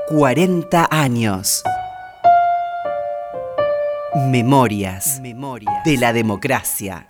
40 años. Memorias de la democracia.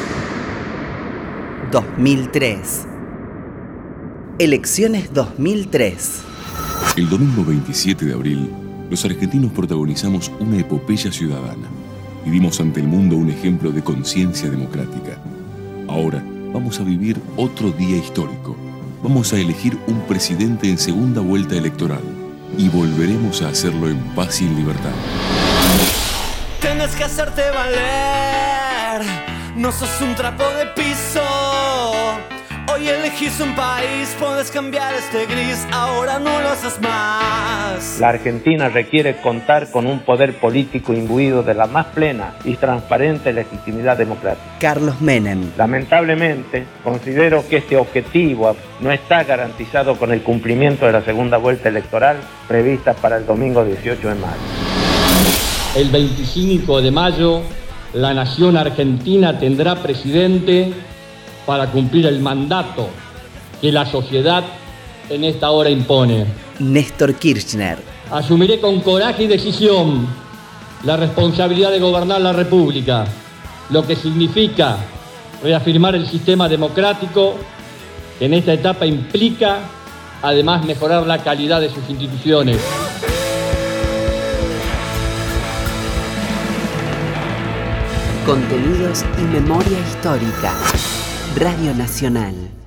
2003. Elecciones 2003. El domingo 27 de abril, los argentinos protagonizamos una epopeya ciudadana y dimos ante el mundo un ejemplo de conciencia democrática. Ahora vamos a vivir otro día histórico. Vamos a elegir un presidente en segunda vuelta electoral y volveremos a hacerlo en paz y en libertad. Tienes que hacerte valer, no sos un trapo de piso. Hoy elegís un país, podés cambiar este gris, ahora no lo haces más. La Argentina requiere contar con un poder político imbuido de la más plena y transparente legitimidad democrática. Carlos Menem. Lamentablemente, considero que este objetivo no está garantizado con el cumplimiento de la segunda vuelta electoral prevista para el domingo 18 de mayo. El 25 de mayo, la nación argentina tendrá presidente para cumplir el mandato que la sociedad en esta hora impone. Néstor Kirchner. Asumiré con coraje y decisión la responsabilidad de gobernar la República, lo que significa reafirmar el sistema democrático, que en esta etapa implica además mejorar la calidad de sus instituciones. Contenidos y memoria histórica. Radio Nacional.